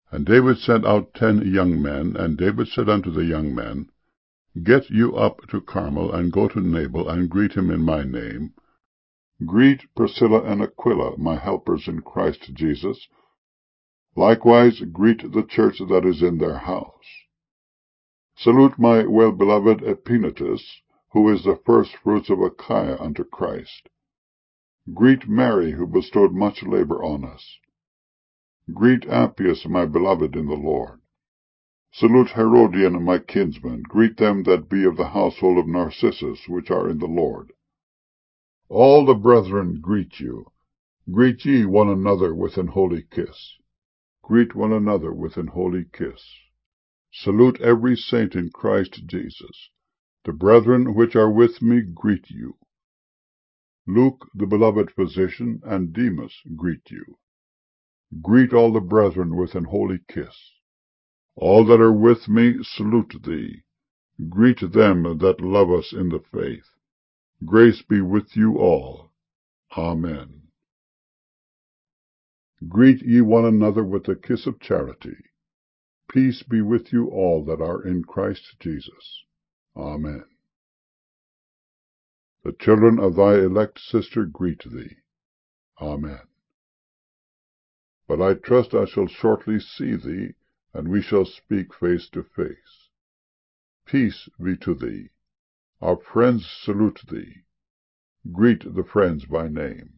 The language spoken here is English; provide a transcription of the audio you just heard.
And David sent out 10 young men, and David said unto the young men, Get you up to Carmel, and go to Nabal, and greet him in my name. Greet Priscilla and Aquila, my helpers in Christ Jesus. Likewise greet the church that is in their house. Salute my well-beloved Epaenetus, who is the firstfruits of Achaia unto Christ. Greet Mary, who bestowed much labor on us. Greet Appius, my beloved in the Lord. Salute Herodion, my kinsman. Greet them that be of the household of Narcissus, which are in the Lord. All the brethren greet you. Greet ye one another with an holy kiss. Greet one another with an holy kiss. Salute every saint in Christ Jesus. The brethren which are with me greet you. Luke, the beloved physician, and Demas greet you. Greet all the brethren with an holy kiss. All that are with me salute thee. Greet them that love us in the faith. Grace be with you all. Amen. Greet ye one another with the kiss of charity. Peace be with you all that are in Christ Jesus. Amen. The children of thy elect sister greet thee. Amen. But I trust I shall shortly see thee, and we shall speak face to face. Peace be to thee. Our friends salute thee. Greet the friends by name.